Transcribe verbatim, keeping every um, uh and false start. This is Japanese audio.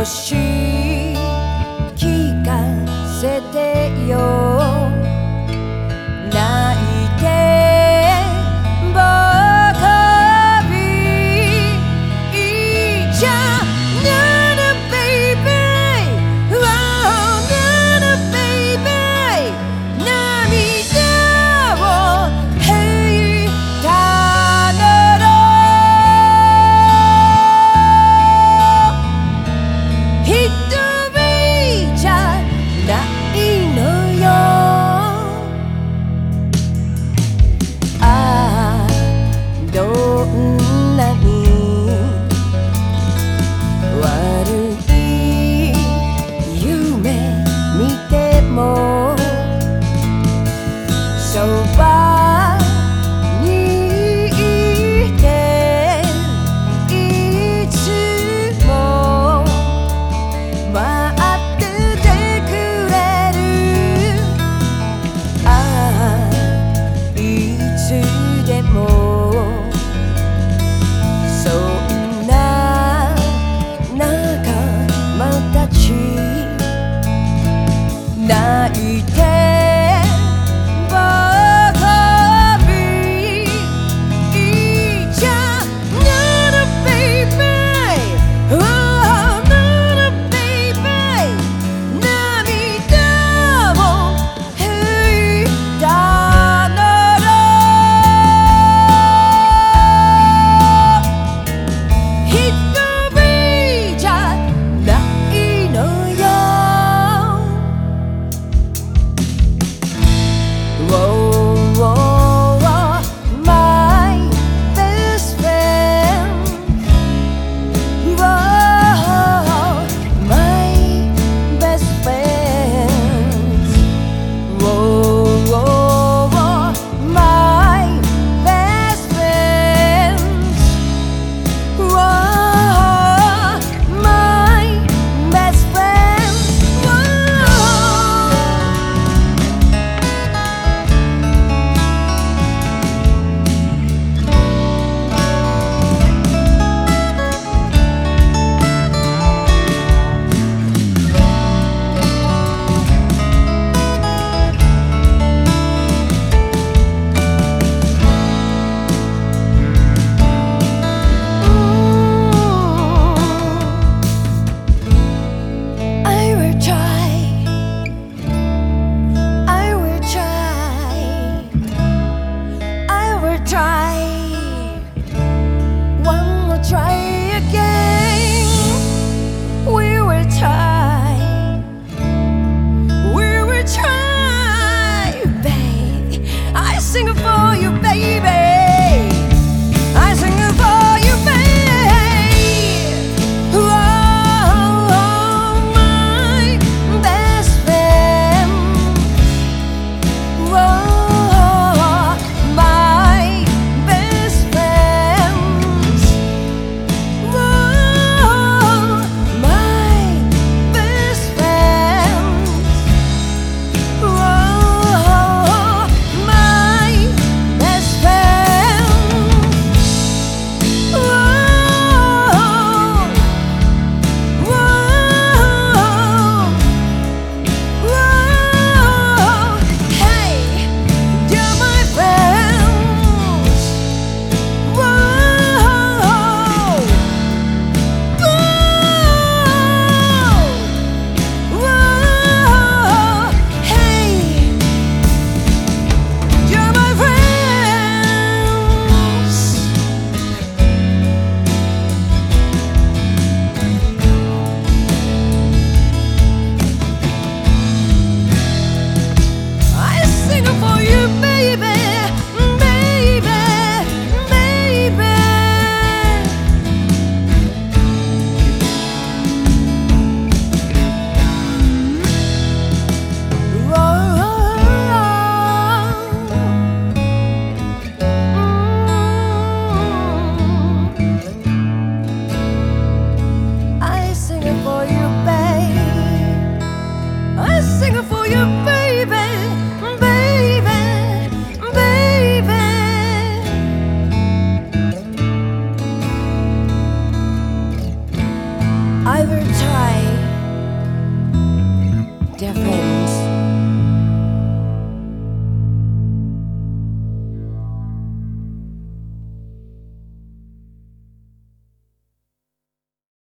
し聞かせてよ。泣いてばかりいちゃなら baby oh なら baby 涙を吐いたなら一人じゃないのよ。ああどんなに悪い夢見てもそばにいていつも待っててくれる。ああいつでもそんな仲間たち泣いてばかりいちゃなら baby oh なら baby 涙を拭いたなら一人じゃないのよ。Oh, oh, oh, my best friend. Oh, my best friend. Oh, oh, oh, my best friend. Oh, my best friend. I will try, I will try, I will try, one more try again. We will try, we will try, babe. I sing it for you, baby. I sing it for you, babe. Oh, my best friend. Oh, my best friend. Oh, my best friend. Oh, my best friend. I will try. different